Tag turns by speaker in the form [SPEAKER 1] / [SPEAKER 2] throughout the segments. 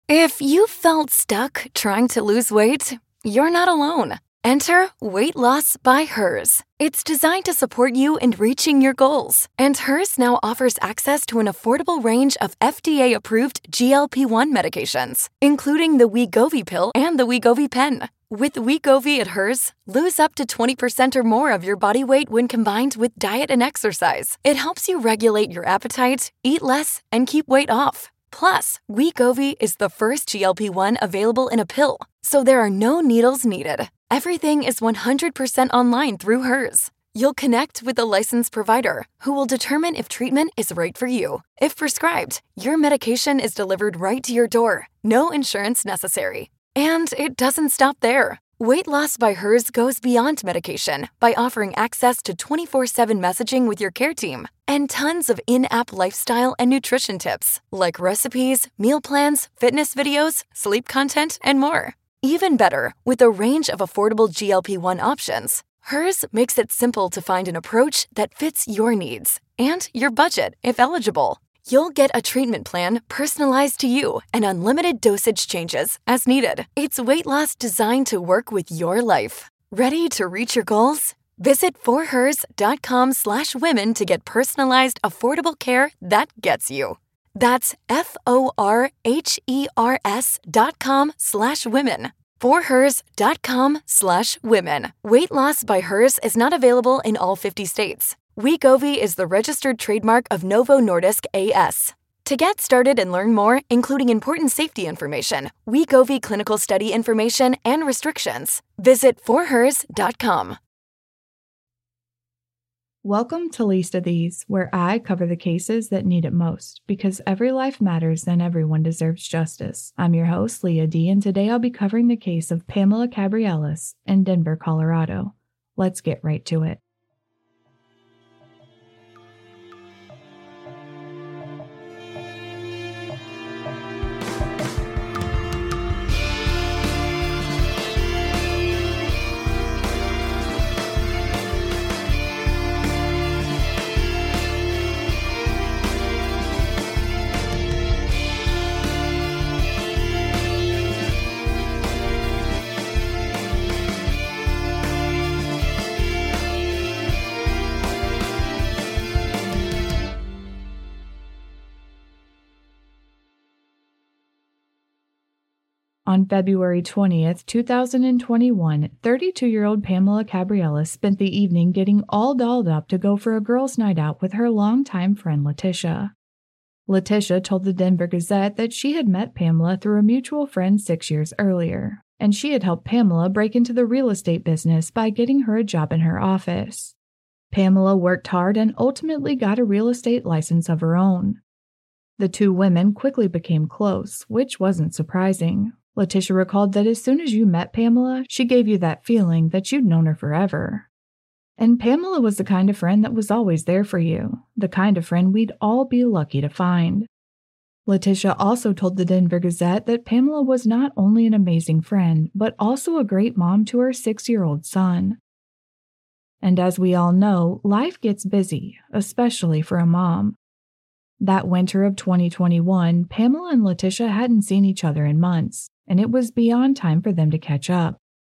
[SPEAKER 1] If you felt stuck trying to lose weight, you're not alone. Enter Weight Loss by Hers. It's designed to support you in reaching your goals. And Hers now offers access to an affordable range of FDA-approved GLP-1 medications, including the Wegovy pill and the Wegovy pen. With Wegovy at Hers, lose up to 20% or more of your body weight when combined with diet and exercise. It helps you regulate your appetite, eat less, and keep weight off. Plus, Wegovy is the first GLP-1 available in a pill, so there are no needles needed. Everything is 100% online through Hers. You'll connect with a licensed provider who will determine if treatment is right for you. If prescribed, your medication is delivered right to your door. No insurance necessary. And it doesn't stop there. Weight Loss by Hers goes beyond medication by offering access to 24/7 messaging with your care team and tons of in-app lifestyle and nutrition tips like recipes, meal plans, fitness videos, sleep content, and more. Even better, with a range of affordable GLP-1 options, Hers makes it simple to find an approach that fits your needs and your budget if eligible. You'll get a treatment plan personalized to you and unlimited dosage changes as needed. It's weight loss designed to work with your life. Ready to reach your goals? Visit forhers.com/women to get personalized, affordable care that gets you. That's forhers.com/women. forhers.com/women. Weight Loss by Hers is not available in all 50 states. Wegovy is the registered trademark of Novo Nordisk A/S. To get started and learn more, including important safety information, Wegovy clinical study information, and restrictions, visit forhers.com.
[SPEAKER 2] Welcome to Least of These, where I cover the cases that need it most, because every life matters and everyone deserves justice. I'm your host, Leah D., and today I'll be covering the case of Pamela Cabrielas in Denver, Colorado. Let's get right to it. On February 20th, 2021, 32-year-old Pamela Cabrielas spent the evening getting all dolled up to go for a girls' night out with her longtime friend Letitia. Letitia told the Denver Gazette that she had met Pamela through a mutual friend 6 years earlier, and she had helped Pamela break into the real estate business by getting her a job in her office. Pamela worked hard and ultimately got a real estate license of her own. The two women quickly became close, which wasn't surprising. Letitia recalled that as soon as you met Pamela, she gave you that feeling that you'd known her forever. And Pamela was the kind of friend that was always there for you, the kind of friend we'd all be lucky to find. Letitia also told the Denver Gazette that Pamela was not only an amazing friend, but also a great mom to her 6-year-old son. And as we all know, life gets busy, especially for a mom. That winter of 2021, Pamela and Letitia hadn't seen each other in months, and it was beyond time for them to catch up.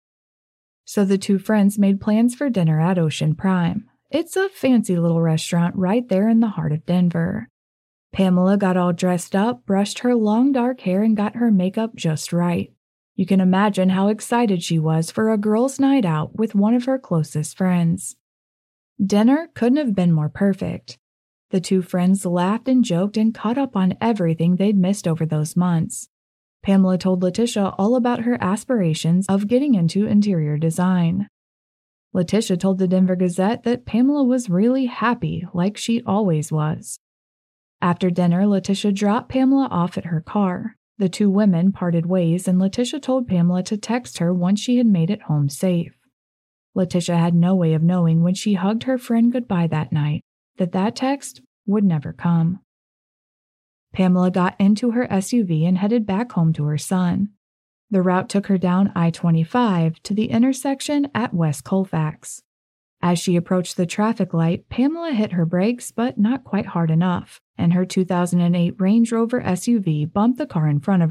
[SPEAKER 2] So the two friends made plans for dinner at Ocean Prime. It's a fancy little restaurant right there in the heart of Denver. Pamela got all dressed up, brushed her long dark hair, and got her makeup just right. You can imagine how excited she was for a girls' night out with one of her closest friends. Dinner couldn't have been more perfect. The two friends laughed and joked and caught up on everything they'd missed over those months. Pamela told Letitia all about her aspirations of getting into interior design. Letitia told the Denver Gazette that Pamela was really happy, like she always was. After dinner, Letitia dropped Pamela off at her car. The two women parted ways, and Letitia told Pamela to text her once she had made it home safe. Letitia had no way of knowing when she hugged her friend goodbye that night that text would never come. Pamela got into her SUV and headed back home to her son. The route took her down I-25 to the intersection at West Colfax. As she approached the traffic light, Pamela hit her brakes, but not quite hard enough, and her 2008 Range Rover SUV bumped the car in front of her,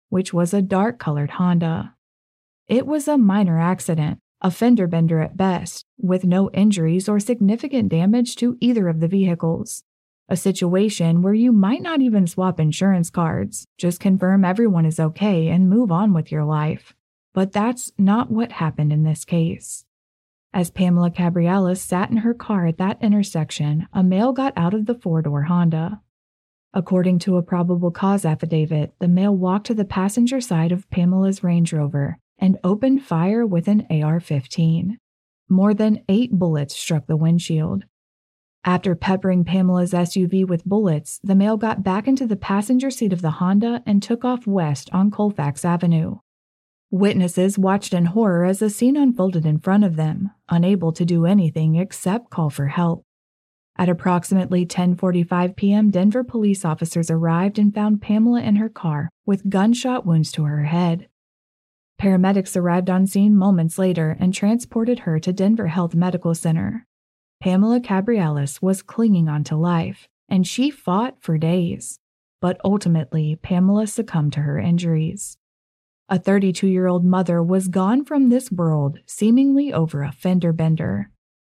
[SPEAKER 2] which was a dark-colored Honda. It was a minor accident, a fender bender at best, with no injuries or significant damage to either of the vehicles. A situation where you might not even swap insurance cards, just confirm everyone is okay and move on with your life. But that's not what happened in this case. As Pamela Cabriales sat in her car at that intersection, a male got out of the four-door Honda. According to a probable cause affidavit, the male walked to the passenger side of Pamela's Range Rover and opened fire with an AR-15. More than 8 bullets struck the windshield. After peppering Pamela's SUV with bullets, the male got back into the passenger seat of the Honda and took off west on Colfax Avenue. Witnesses watched in horror as the scene unfolded in front of them, unable to do anything except call for help. At approximately 10:45 p.m., Denver police officers arrived and found Pamela in her car with gunshot wounds to her head. Paramedics arrived on scene moments later and transported her to Denver Health Medical Center. Pamela Cabriales was clinging on to life, and she fought for days. But ultimately, Pamela succumbed to her injuries. A 32-year-old mother was gone from this world, seemingly over a fender bender.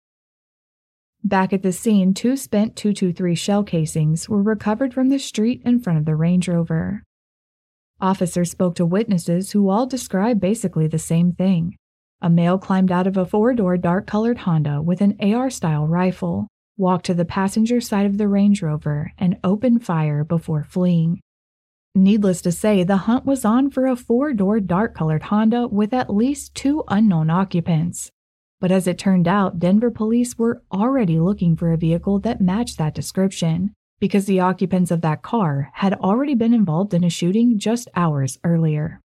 [SPEAKER 2] Back at the scene, 2 spent .223 shell casings were recovered from the street in front of the Range Rover. Officers spoke to witnesses who all described basically the same thing. A male climbed out of a 4-door dark-colored Honda with an AR-style rifle, walked to the passenger side of the Range Rover, and opened fire before fleeing. Needless to say, the hunt was on for a 4-door dark-colored Honda with at least 2 unknown occupants. But as it turned out, Denver police were already looking for a vehicle that matched that description, because the occupants of that car had already been involved in a shooting just hours earlier.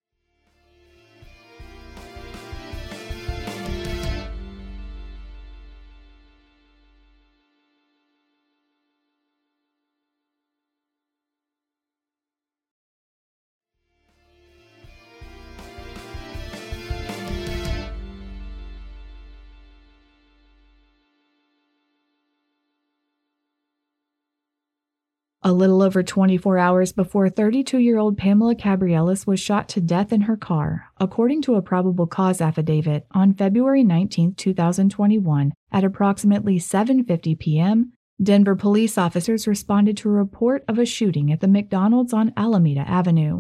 [SPEAKER 2] A little over 24 hours before 32-year-old Pamela Cabriales was shot to death in her car, according to a probable cause affidavit, on February 19, 2021, at approximately 7:50 p.m., Denver police officers responded to a report of a shooting at the McDonald's on Alameda Avenue.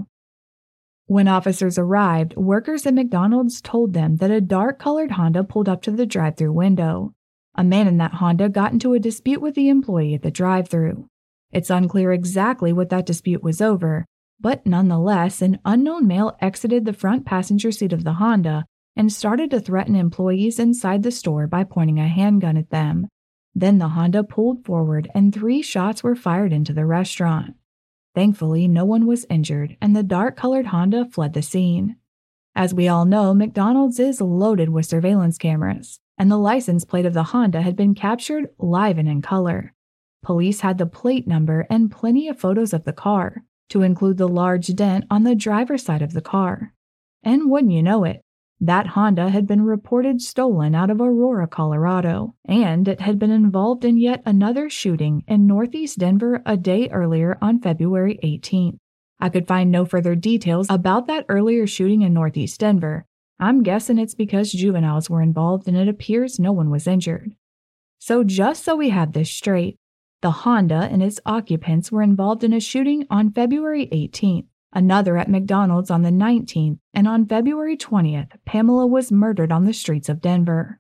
[SPEAKER 2] When officers arrived, workers at McDonald's told them that a dark-colored Honda pulled up to the drive-thru window. A man in that Honda got into a dispute with the employee at the drive-thru. It's unclear exactly what that dispute was over, but nonetheless, an unknown male exited the front passenger seat of the Honda and started to threaten employees inside the store by pointing a handgun at them. Then the Honda pulled forward and 3 shots were fired into the restaurant. Thankfully, no one was injured, and the dark-colored Honda fled the scene. As we all know, McDonald's is loaded with surveillance cameras, and the license plate of the Honda had been captured live and in color. Police had the plate number and plenty of photos of the car, to include the large dent on the driver's side of the car. And wouldn't you know it, that Honda had been reported stolen out of Aurora, Colorado, and it had been involved in yet another shooting in Northeast Denver a day earlier on February 18th. I could find no further details about that earlier shooting in Northeast Denver. I'm guessing it's because juveniles were involved and it appears no one was injured. So just so we have this straight, the Honda and its occupants were involved in a shooting on February 18th, another at McDonald's on the 19th, and on February 20th, Pamela was murdered on the streets of Denver.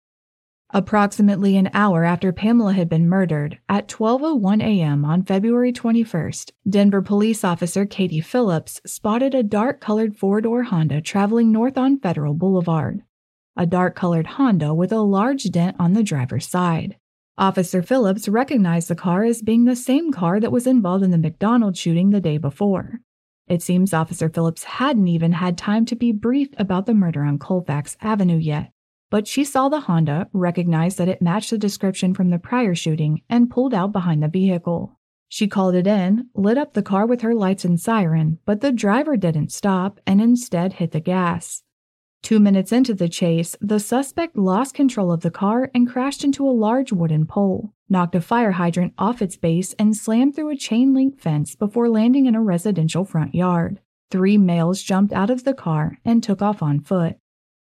[SPEAKER 2] Approximately an hour after Pamela had been murdered, at 12:01 a.m. on February 21st, Denver police officer Katie Phillips spotted a dark-colored 4-door Honda traveling north on Federal Boulevard. A dark-colored Honda with a large dent on the driver's side. Officer Phillips recognized the car as being the same car that was involved in the McDonald's shooting the day before. It seems Officer Phillips hadn't even had time to be briefed about the murder on Colfax Avenue yet, but she saw the Honda, recognized that it matched the description from the prior shooting, and pulled out behind the vehicle. She called it in, lit up the car with her lights and siren, but the driver didn't stop and instead hit the gas. 2 minutes into the chase, the suspect lost control of the car and crashed into a large wooden pole, knocked a fire hydrant off its base, and slammed through a chain-link fence before landing in a residential front yard. 3 males jumped out of the car and took off on foot.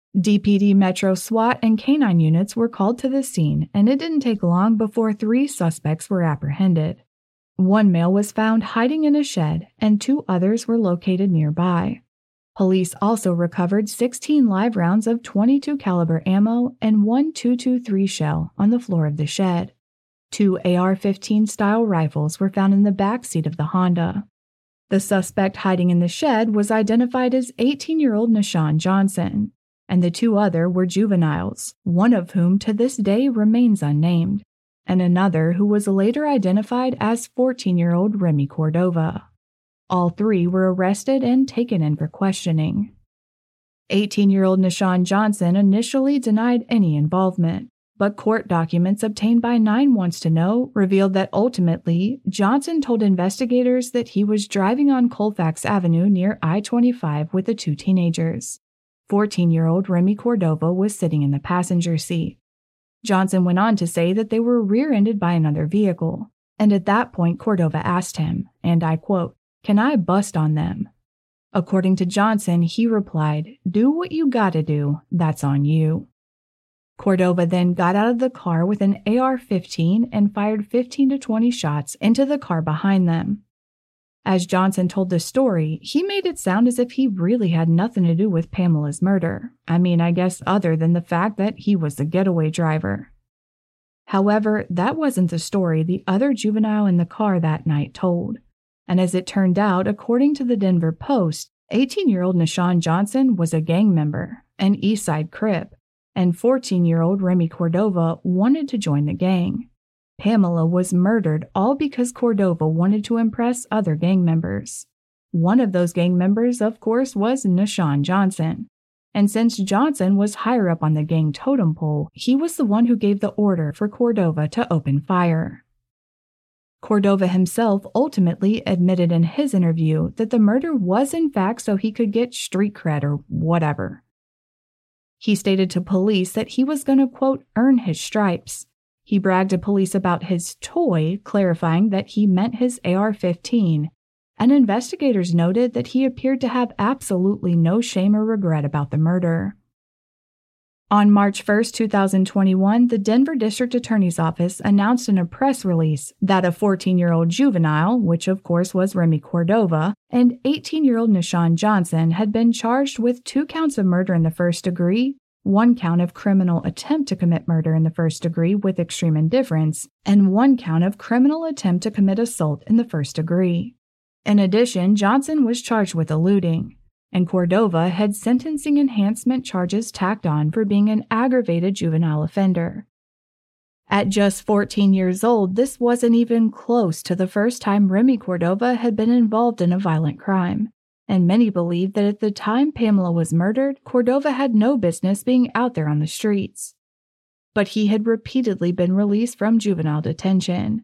[SPEAKER 2] DPD Metro SWAT and K-9 units were called to the scene, and it didn't take long before 3 suspects were apprehended. 1 male was found hiding in a shed, and 2 others were located nearby. Police also recovered 16 live rounds of .22 caliber ammo and 1 .223 shell on the floor of the shed. 2 AR-15 style rifles were found in the back seat of the Honda. The suspect hiding in the shed was identified as 18-year-old Nashawn Johnson, and the 2 other were juveniles, one of whom to this day remains unnamed, and another who was later identified as 14-year-old Remy Cordova. All 3 were arrested and taken in for questioning. 18-year-old Nashawn Johnson initially denied any involvement, but court documents obtained by 9 Wants to Know revealed that ultimately, Johnson told investigators that he was driving on Colfax Avenue near I-25 with the 2 teenagers. 14-year-old Remy Cordova was sitting in the passenger seat. Johnson went on to say that they were rear-ended by another vehicle, and at that point Cordova asked him, and I quote, "Can I bust on them?" According to Johnson, he replied, "Do what you gotta do, that's on you." Cordova then got out of the car with an AR-15 and fired 15 to 20 shots into the car behind them. As Johnson told the story, he made it sound as if he really had nothing to do with Pamela's murder. I guess other than the fact that he was the getaway driver. However, that wasn't the story the other juvenile in the car that night told. And as it turned out, according to the Denver Post, 18-year-old Nashawn Johnson was a gang member, an Eastside Crip, and 14-year-old Remy Cordova wanted to join the gang. Pamela was murdered all because Cordova wanted to impress other gang members. One of those gang members, of course, was Nashawn Johnson. And since Johnson was higher up on the gang totem pole, he was the one who gave the order for Cordova to open fire. Cordova himself ultimately admitted in his interview that the murder was in fact so he could get street cred or whatever. He stated to police that he was going to, quote, earn his stripes. He bragged to police about his toy, clarifying that he meant his AR-15, and investigators noted that he appeared to have absolutely no shame or regret about the murder. On March 1, 2021, the Denver District Attorney's Office announced in a press release that a 14-year-old juvenile, which of course was Remy Cordova, and 18-year-old Nashawn Johnson had been charged with 2 counts of murder in the first degree, 1 count of criminal attempt to commit murder in the first degree with extreme indifference, and 1 count of criminal attempt to commit assault in the first degree. In addition, Johnson was charged with eluding, and Cordova had sentencing enhancement charges tacked on for being an aggravated juvenile offender. At just 14 years old, this wasn't even close to the first time Remy Cordova had been involved in a violent crime, and many believe that at the time Pamela was murdered, Cordova had no business being out there on the streets. But he had repeatedly been released from juvenile detention.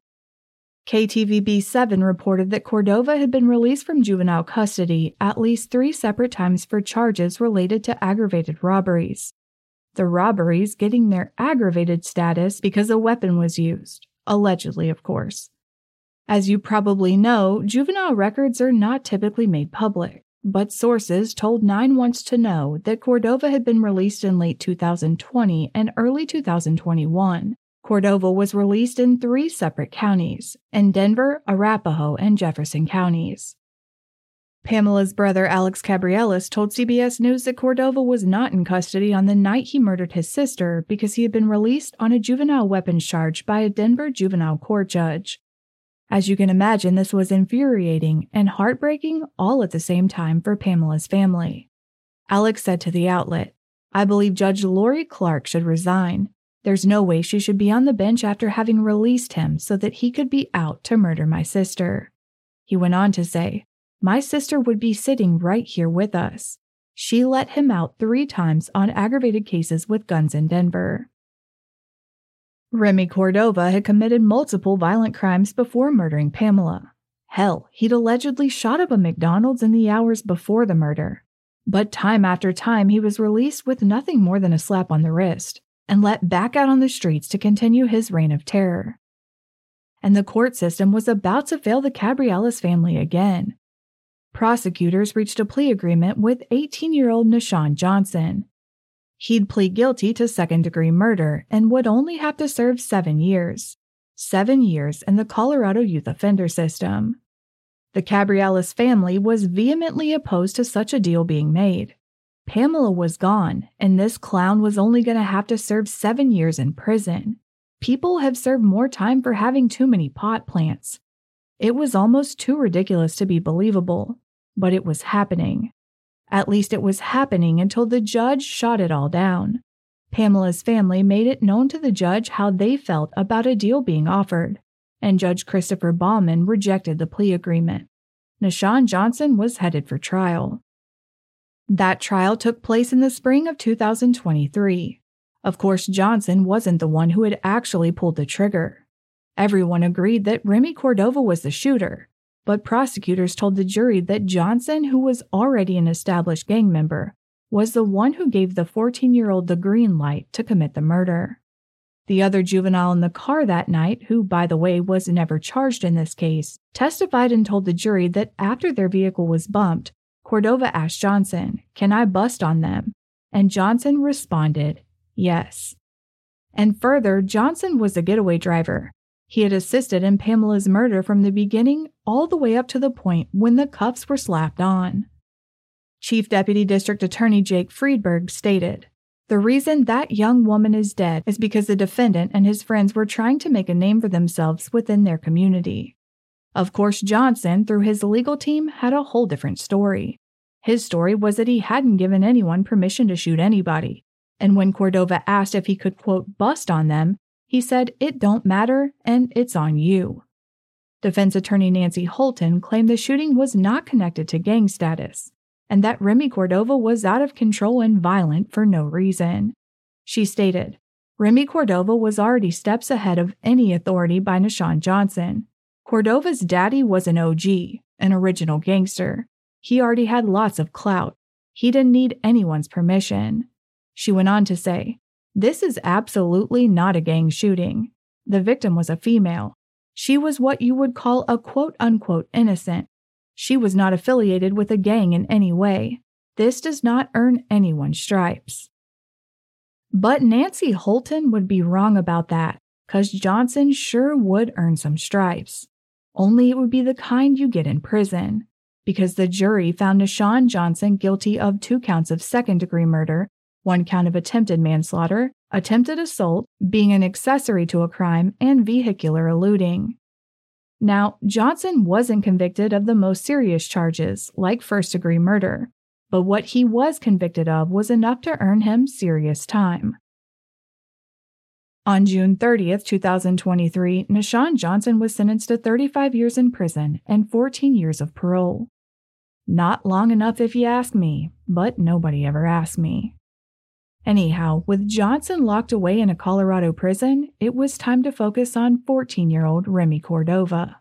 [SPEAKER 2] KTVB7 reported that Cordova had been released from juvenile custody at least 3 separate times for charges related to aggravated robberies. The robberies getting their aggravated status because a weapon was used, allegedly, of course. As you probably know, juvenile records are not typically made public, but sources told 9 Wants to Know that Cordova had been released in late 2020 and early 2021. Cordova was released in 3 separate counties, in Denver, Arapahoe, and Jefferson counties. Pamela's brother Alex Cabrielas told CBS News that Cordova was not in custody on the night he murdered his sister because he had been released on a juvenile weapons charge by a Denver juvenile court judge. As you can imagine, this was infuriating and heartbreaking all at the same time for Pamela's family. Alex said to the outlet, "I believe Judge Lori Clark should resign. There's no way she should be on the bench after having released him so that he could be out to murder my sister." He went on to say, "My sister would be sitting right here with us. She let him out 3 times on aggravated cases with guns in Denver." Remy Cordova had committed multiple violent crimes before murdering Pamela. Hell, he'd allegedly shot up a McDonald's in the hours before the murder. But time after time, he was released with nothing more than a slap on the wrist and let back out on the streets to continue his reign of terror. And the court system was about to fail the Cabrielas family again. Prosecutors reached a plea agreement with 18-year-old Nashawn Johnson. He'd plead guilty to second-degree murder and would only have to serve 7 years. 7 years in the Colorado Youth Offender System. The Cabrielas family was vehemently opposed to such a deal being made. Pamela was gone, and this clown was only going to have to serve 7 years in prison. People have served more time for having too many pot plants. It was almost too ridiculous to be believable, but it was happening. At least it was happening until the judge shot it all down. Pamela's family made it known to the judge how they felt about a deal being offered, and Judge Christopher Bauman rejected the plea agreement. Nashawn Johnson was headed for trial. That trial took place in the spring of 2023. Of course, Johnson wasn't the one who had actually pulled the trigger. Everyone agreed that Remy Cordova was the shooter, but prosecutors told the jury that Johnson, who was already an established gang member, was the one who gave the 14-year-old the green light to commit the murder. The other juvenile in the car that night, who, by the way, was never charged in this case, testified and told the jury that after their vehicle was bumped, Cordova asked Johnson, "Can I bust on them?" And Johnson responded, "Yes." And further, Johnson was a getaway driver. He had assisted in Pamela's murder from the beginning all the way up to the point when the cuffs were slapped on. Chief Deputy District Attorney Jake Friedberg stated, "The reason that young woman is dead is because the defendant and his friends were trying to make a name for themselves within their community." Of course, Johnson, through his legal team, had a whole different story. His story was that he hadn't given anyone permission to shoot anybody, and when Cordova asked if he could, quote, bust on them, he said, "It don't matter, and it's on you." Defense attorney Nancy Holton claimed the shooting was not connected to gang status, and that Remy Cordova was out of control and violent for no reason. She stated, "Remy Cordova was already steps ahead of any authority by Nashawn Johnson. Cordova's daddy was an OG, an original gangster. He already had lots of clout. He didn't need anyone's permission." She went on to say, "This is absolutely not a gang shooting. The victim was a female. She was what you would call a quote-unquote innocent. She was not affiliated with a gang in any way. This does not earn anyone stripes." But Nancy Holton would be wrong about that, 'cause Johnson sure would earn some stripes. Only it would be the kind you get in prison, because the jury found Nashawn Johnson guilty of 2 counts of second-degree murder, 1 count of attempted manslaughter, attempted assault, being an accessory to a crime, and vehicular eluding. Now, Johnson wasn't convicted of the most serious charges, like first-degree murder, but what he was convicted of was enough to earn him serious time. On June 30th, 2023, Nashawn Johnson was sentenced to 35 years in prison and 14 years of parole. Not long enough if you ask me, but nobody ever asked me. Anyhow, with Johnson locked away in a Colorado prison, it was time to focus on 14-year-old Remy Cordova.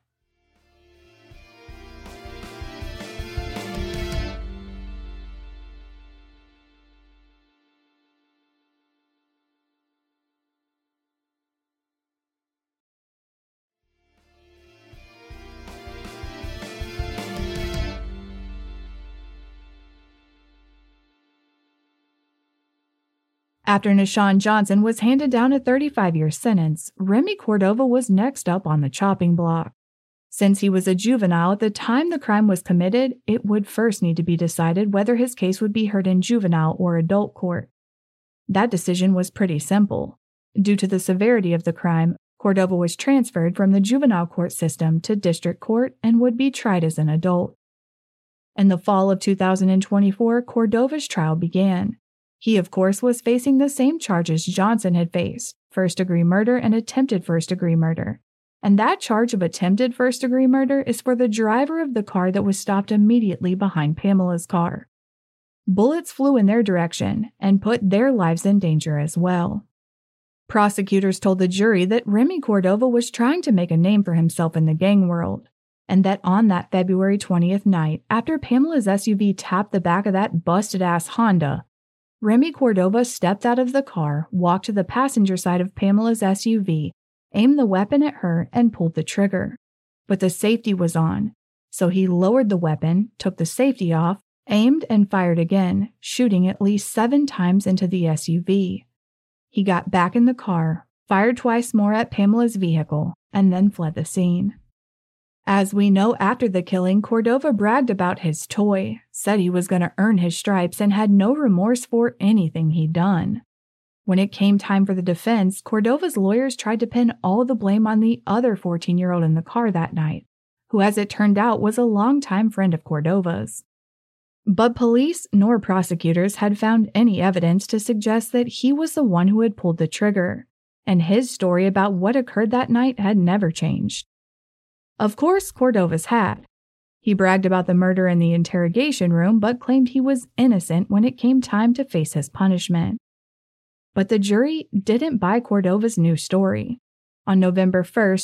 [SPEAKER 2] After Nashawn Johnson was handed down a 35-year sentence, Remy Cordova was next up on the chopping block. Since he was a juvenile at the time the crime was committed, it would first need to be decided whether his case would be heard in juvenile or adult court. That decision was pretty simple. Due to the severity of the crime, Cordova was transferred from the juvenile court system to district court and would be tried as an adult. In the fall of 2024, Cordova's trial began. He, of course, was facing the same charges Johnson had faced, first-degree murder and attempted first-degree murder. And that charge of attempted first-degree murder is for the driver of the car that was stopped immediately behind Pamela's car. Bullets flew in their direction and put their lives in danger as well. Prosecutors told the jury that Remy Cordova was trying to make a name for himself in the gang world, and that on that February 20th night, after Pamela's SUV tapped the back of that busted-ass Honda, Remy Cordova stepped out of the car, walked to the passenger side of Pamela's SUV, aimed the weapon at her, and pulled the trigger. But the safety was on, So he lowered the weapon, took the safety off, aimed and fired again, shooting at least 7 times into the SUV. He got back in the car, fired twice more at Pamela's vehicle, and then fled the scene. As we know, after the killing, Cordova bragged about his toy, said he was going to earn his stripes, and had no remorse for anything he'd done. When it came time for the defense, Cordova's lawyers tried to pin all the blame on the other 14-year-old in the car that night, who, as it turned out, was a longtime friend of Cordova's. But police nor prosecutors had found any evidence to suggest that he was the one who had pulled the trigger, and his story about what occurred that night had never changed. Of course, Cordova's had. He bragged about the murder in the interrogation room, but claimed he was innocent when it came time to face his punishment. But the jury didn't buy Cordova's new story. On November 1,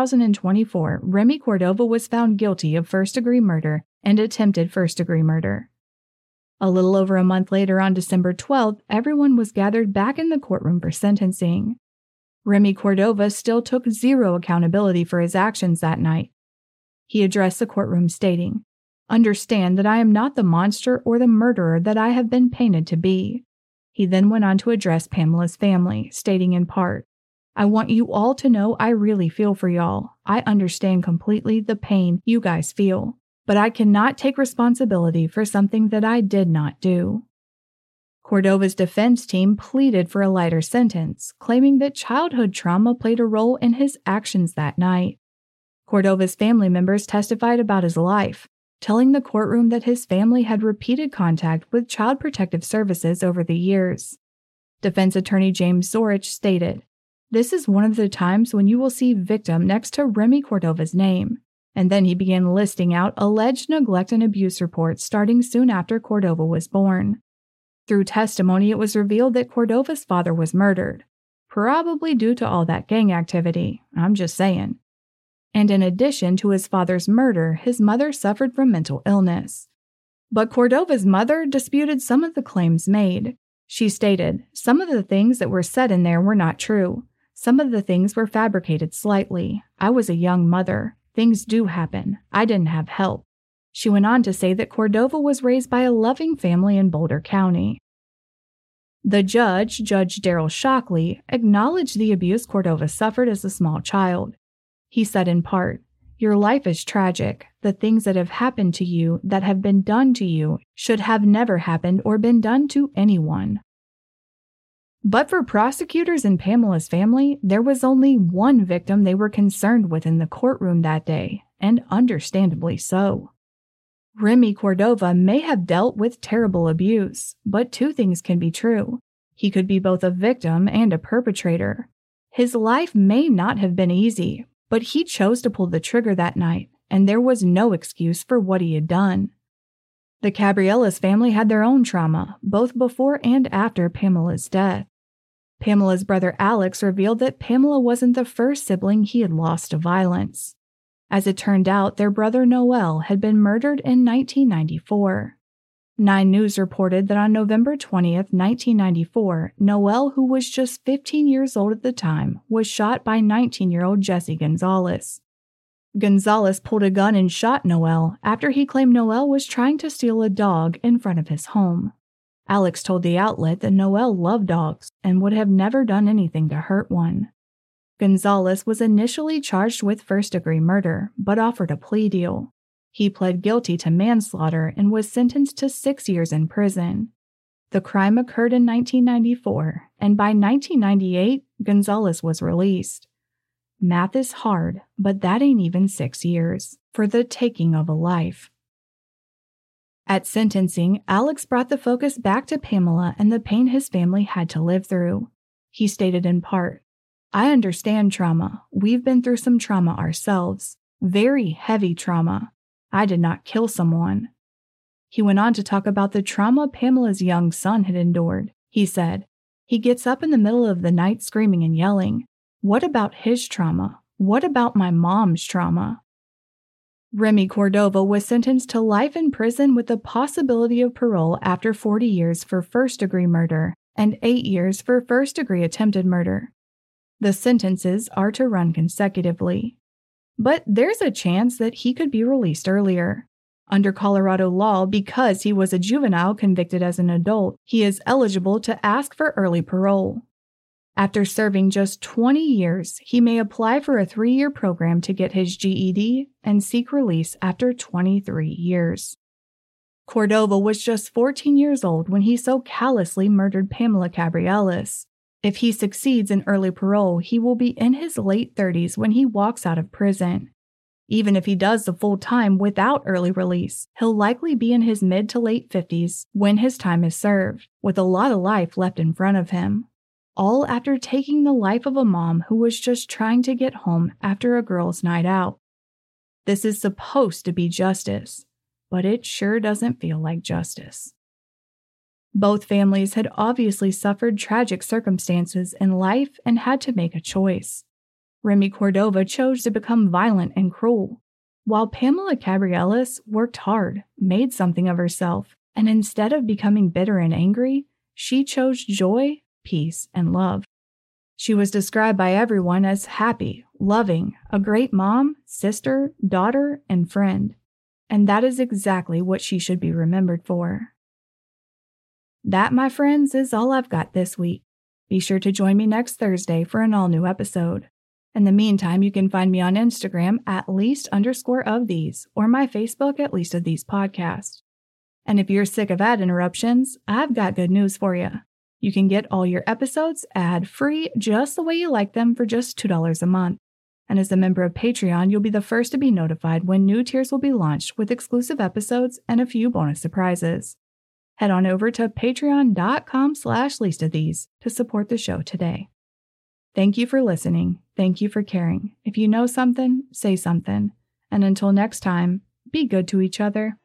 [SPEAKER 2] 2024, Remy Cordova was found guilty of first-degree murder and attempted first-degree murder. A little over a month later, on December 12th, everyone was gathered back in the courtroom for sentencing. Remy Cordova still took zero accountability for his actions that night. He addressed the courtroom stating, "Understand that I am not the monster or the murderer that I have been painted to be." He then went on to address Pamela's family, stating in part, "I want you all to know I really feel for y'all. I understand completely the pain you guys feel, but I cannot take responsibility for something that I did not do." Cordova's defense team pleaded for a lighter sentence, claiming that childhood trauma played a role in his actions that night. Cordova's family members testified about his life, telling the courtroom that his family had repeated contact with Child Protective Services over the years. Defense attorney James Zorich stated, "This is one of the times when you will see victim next to Remy Cordova's name." And then he began listing out alleged neglect and abuse reports starting soon after Cordova was born. Through testimony, it was revealed that Cordova's father was murdered, probably due to all that gang activity, I'm just saying. And in addition to his father's murder, his mother suffered from mental illness. But Cordova's mother disputed some of the claims made. She stated, "Some of the things that were said in there were not true. Some of the things were fabricated slightly. I was a young mother. Things do happen. I didn't have help." She went on to say that Cordova was raised by a loving family in Boulder County. The judge, Judge Daryl Shockley, acknowledged the abuse Cordova suffered as a small child. He said in part, "Your life is tragic. The things that have happened to you, that have been done to you, should have never happened or been done to anyone." But for prosecutors and Pamela's family, there was only one victim they were concerned with in the courtroom that day, and understandably so. Remy Cordova may have dealt with terrible abuse, but two things can be true. He could be both a victim and a perpetrator. His life may not have been easy, but he chose to pull the trigger that night, and there was no excuse for what he had done. The Cabrielas family had their own trauma, both before and after Pamela's death. Pamela's brother Alex revealed that Pamela wasn't the first sibling he had lost to violence. As it turned out, their brother Noel had been murdered in 1994. 9 News reported that on November 20th, 1994, Noel, who was just 15 years old at the time, was shot by 19-year-old Jesse Gonzalez. Gonzalez pulled a gun and shot Noel after he claimed Noel was trying to steal a dog in front of his home. Alex told the outlet that Noel loved dogs and would have never done anything to hurt one. Gonzalez was initially charged with first-degree murder, but offered a plea deal. He pled guilty to manslaughter and was sentenced to 6 years in prison. The crime occurred in 1994, and by 1998, Gonzalez was released. Math is hard, but that ain't even 6 years for the taking of a life. At sentencing, Alex brought the focus back to Pamela and the pain his family had to live through. He stated in part, "I understand trauma. We've been through some trauma ourselves. Very heavy trauma. I did not kill someone." He went on to talk about the trauma Pamela's young son had endured. He said, "He gets up in the middle of the night screaming and yelling. What about his trauma? What about my mom's trauma?" Remy Cordova was sentenced to life in prison with the possibility of parole after 40 years for first-degree murder and 8 years for first-degree attempted murder. The sentences are to run consecutively. But there's a chance that he could be released earlier. Under Colorado law, because he was a juvenile convicted as an adult, he is eligible to ask for early parole. After serving just 20 years, he may apply for a 3-year program to get his GED and seek release after 23 years. Cordova was just 14 years old when he so callously murdered Pamela Cabrielas. If he succeeds in early parole, he will be in his late 30s when he walks out of prison. Even if he does the full time without early release, he'll likely be in his mid to late 50s when his time is served, with a lot of life left in front of him. All after taking the life of a mom who was just trying to get home after a girls' night out. This is supposed to be justice, but it sure doesn't feel like justice. Both families had obviously suffered tragic circumstances in life and had to make a choice. Remy Cordova chose to become violent and cruel, while Pamela Cabrielas worked hard, made something of herself, and instead of becoming bitter and angry, she chose joy, peace, and love. She was described by everyone as happy, loving, a great mom, sister, daughter, and friend. And that is exactly what she should be remembered for. That, my friends, is all I've got this week. Be sure to join me next Thursday for an all-new episode. In the meantime, you can find me on Instagram at least_of_these or my Facebook at Least of These Podcast. And if you're sick of ad interruptions, I've got good news for you. You can get all your episodes ad-free just the way you like them for just $2 a month. And as a member of Patreon, you'll be the first to be notified when new tiers will be launched with exclusive episodes and a few bonus surprises. Head on over to patreon.com/leastofthese to support the show today. Thank you for listening. Thank you for caring. If you know something, say something. And until next time, be good to each other.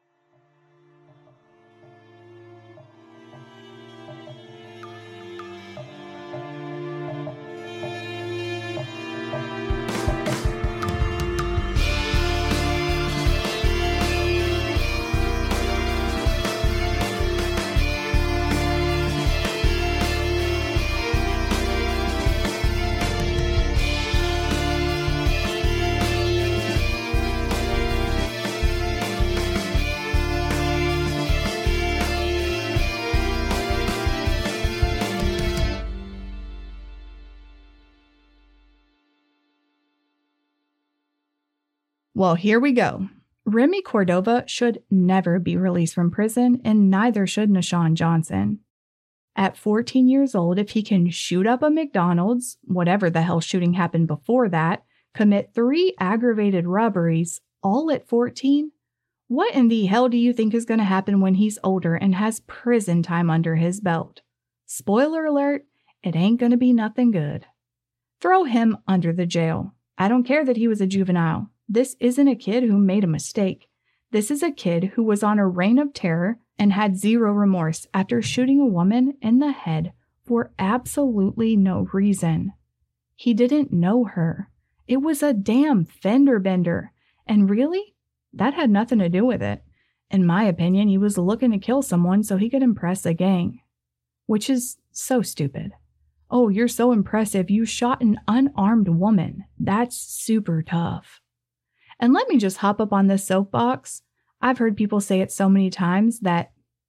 [SPEAKER 2] Well, here we go. Remy Cordova should never be released from prison, and neither should Nashawn Johnson. At 14 years old, if he can shoot up a McDonald's, whatever the hell shooting happened before that, commit 3 aggravated robberies, all at 14, what in the hell do you think is going to happen when he's older and has prison time under his belt? Spoiler alert, it ain't going to be nothing good. Throw him under the jail. I don't care that he was a juvenile. This isn't a kid who made a mistake. This is a kid who was on a reign of terror and had zero remorse after shooting a woman in the head for absolutely no reason. He didn't know her. It was a damn fender bender. And really, that had nothing to do with it. In my opinion, he was looking to kill someone so he could impress a gang. Which is so stupid. Oh, you're so impressive. You shot an unarmed woman. That's super tough. And let me just hop up on this soapbox. I've heard people say it so many times that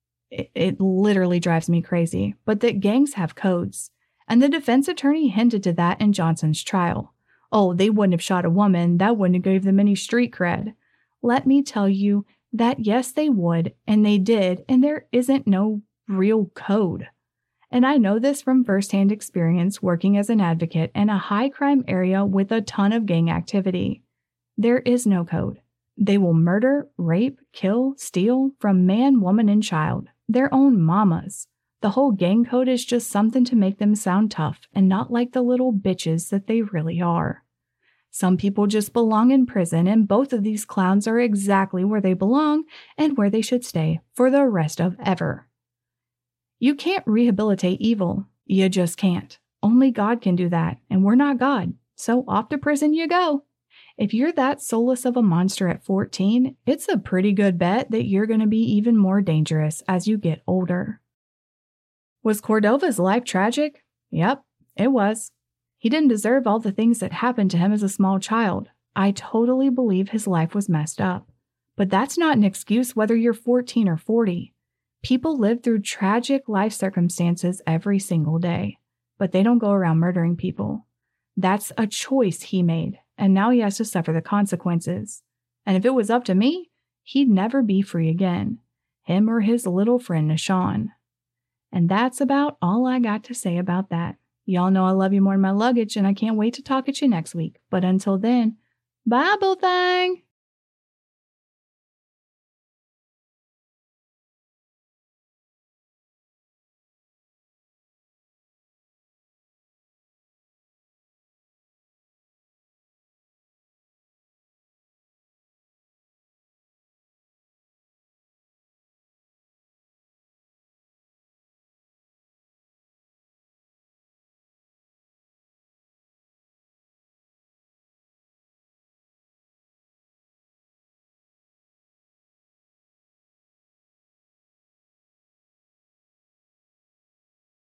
[SPEAKER 2] it literally drives me crazy, but that gangs have codes. And the defense attorney hinted to that in Johnson's trial. Oh, they wouldn't have shot a woman. That wouldn't have gave them any street cred. Let me tell you that yes, they would, and they did, and there isn't no real code. And I know this from firsthand experience working as an advocate in a high crime area with a ton of gang activity. There is no code. They will murder, rape, kill, steal from man, woman, and child, their own mamas. The whole gang code is just something to make them sound tough and not like the little bitches that they really are. Some people just belong in prison, and both of these clowns are exactly where they belong and where they should stay for the rest of ever. You can't rehabilitate evil. You just can't. Only God can do that, and we're not God. So off to prison you go. If you're that soulless of a monster at 14, it's a pretty good bet that you're going to be even more dangerous as you get older. Was Cordova's life tragic? Yep, it was. He didn't deserve all the things that happened to him as a small child, I totally believe his life was messed up. But that's not an excuse whether you're 14 or 40. People live through tragic life circumstances every single day, but they don't go around murdering people. That's a choice he made, and now he has to suffer the consequences. And if it was up to me, he'd never be free again. Him or his little friend Nashawn. And that's about all I got to say about that. Y'all know I love you more than my luggage, and I can't wait to talk at you next week. But until then, bye, boo thing!